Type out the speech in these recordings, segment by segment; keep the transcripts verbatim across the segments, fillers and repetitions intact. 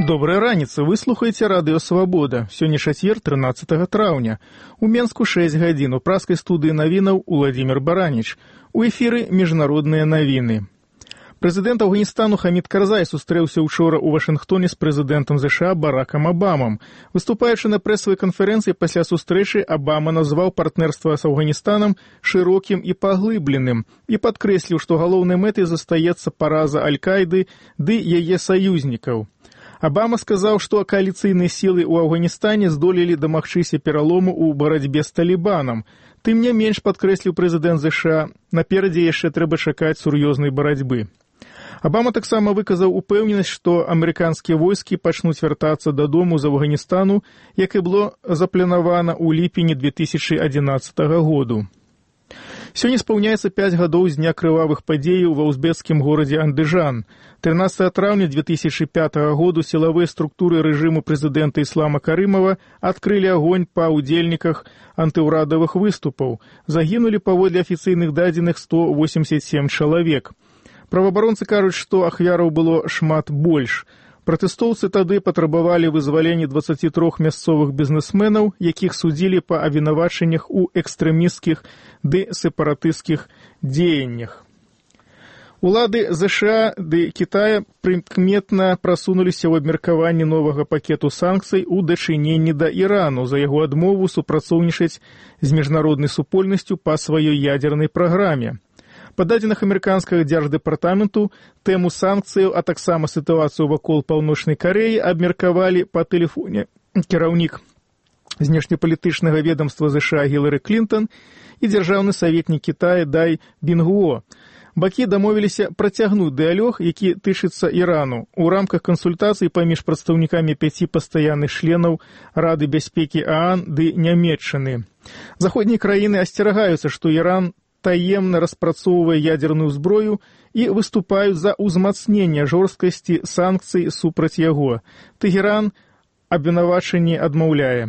Добрая раніца, вы слухаеце радыё «Свабода». Сёння чацвер, трынаццатага траўня. У Менску шэсць гадзін, у праскай студыі навінаў Уладзімір Бараніч. У эфіры міжнародныя навіны. Прэзідэнт Афганістану Хамід Карзай сустрэўся учора ў Вашынгтоне з прэзідэнтам ЗША Баракам Абамам. Выступаючы на прэсавай канферэнцыі пасля сустрэчы, Абама назваў партнерства з Афганістанам шырокім і паглыбленым і падкрэсліў, што галоўнай мэтай застаецца параза Аль-Каіды ды яе саюзнікаў. Абама сказаў, што коаліцыйныя сілы ў Афганістане здолелі дамагчыся пералому ў барацьбе з Талібанам. Тым не менш, падкрэсліў прэзідэнт ЗША, наперадзе яшчэ трэба чакаць сур'ёзнай барацьбы. Абама таксама выказаў упэўненасць, што амерыканскія войскі пачнуць вяртацца дадому з Афганістану, як і было запланавана ў ліпені две тысячы адзінаццатага году. Сёння спаўняецца пяць гадоў з дня крывавых падзеяў ва ўзбекскім горадзе Андыжан. трынаццатага траўня две тысячы пятага году сілавыя структуры рэжыму прэзідэнта Іслама Карымова адкрылі агонь па ўдзельніках антыўрадавых выступаў. Загінулі паводле афіцыйных дадзеных сто восемьдесят семь чалавек. Праваабаронцы кажуць, што ахвяраў было шмат больш. Пратэстоўцы тады патрабавалі вызвалення дваццаці трох мясцовых бізнесменаў, якіх судзілі па абвінавачаннях у экстрэмісцкіх ды сепаратысцкіх дзеяннях. Улады ЗША ды Кітая прыкметна прасунуліся ў абмеркаванні новага пакету санкцый у дачыненні да Ірану за яго адмову супрацоўнічаць з міжнароднай супольнасцю па сваёй ядзернай праграме. Па дадзеных амерыканскага дзярждэпартаменту тэму санкцыяў, а таксама сітуацыю вакол Паўночнай Карэі абмеркавалі па тэлефоне кіраўнік знешнепалітычнага ведамства ЗША Гілары Клінтон і дзяржаўны саветнік Кітая Дай Бінгуо. Бакі дамовіліся працягнуць дыялог, які тычыцца Ірану, у рамках кансультацый паміж прадстаўнікамі пяці пастаянных членаў Рады бяспекі ААН ды Нямецчыны. Заходнія краіны асцерагаюцца, што Іран таемна распрацоўвае ядерную зброю і выступаюць за ўзмацненне жорсткасці санкцый супраць яго. Тэгеран абвінавачанні адмаўляе.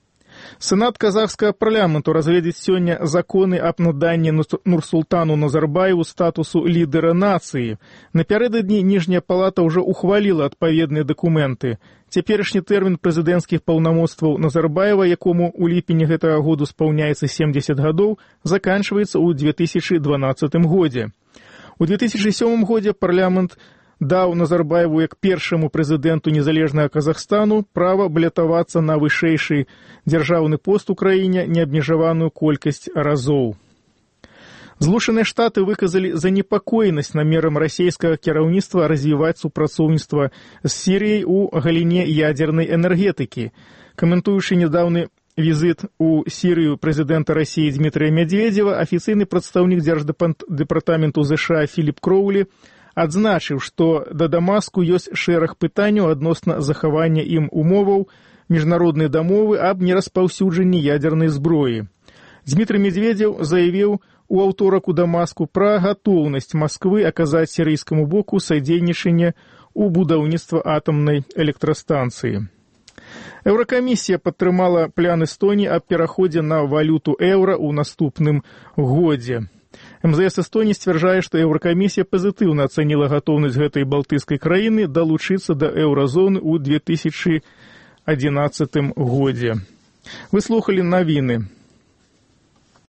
Сенат казахскага парламенту разгледзіць сёння законы аб наданні Нурсултану Назарбаеву статусу лідера нацыі. Напярэдадні ніжняя палата ўжо ухваліла адпаведныя дакументы. Цяперашні тэрмін прэзідэнцкіх паўнамоцтваў Назарбаева, якому ў ліпені гэтага году спаўняецца семьдесят гадоў, заканчваецца ў две тысячы дванаццатым годзе. У две тысячы сёмым годзе парламент даў Назарбаеву як першаму прэзідэнту незалежнага Казахстану права балятавацца на вышэйшы дзяржаўны пост у краіне неабмежаваную колькасць разоў. Злучаныя Штаты выказалі занепакоенасць намерам расійскага кіраўніцтва развіваць супрацоўніцтва з Сірыяй у галіне ядзернай энергетыкі. Каментуючы нядаўны візіт у Сірыю прэзідэнта Расіі Дмітрыя Медведзева, афіцыйны прадстаўнік дзярждэпартаменту ЗША Філіп Кроулі адзначыў, што да Дамаску ёсць шэраг пытанняў адносна захавання ім умоваў міжнароднай дамовы аб нераспаўсюджанні ядзернай зброі. Дмітрый Медведзев заявіў у аўторак у Дамаску пра гатоўнасць Масквы аказаць сірыйскаму боку садзейнічанне ў будаўніцтва атамнай электрастанцыі. Еўракамісія падтрымала план Эстоніі аб пераходзе на валюту еўра ў наступным годзе. МЗС Эстонии сцвярджае, што Еўракамісія пазітыўна ацаніла гатоўнасць гэтай балтыйскай краіны далучыцца да еўразоны ў две тысячы адзінаццатым годзе. Вы слухалі навіны.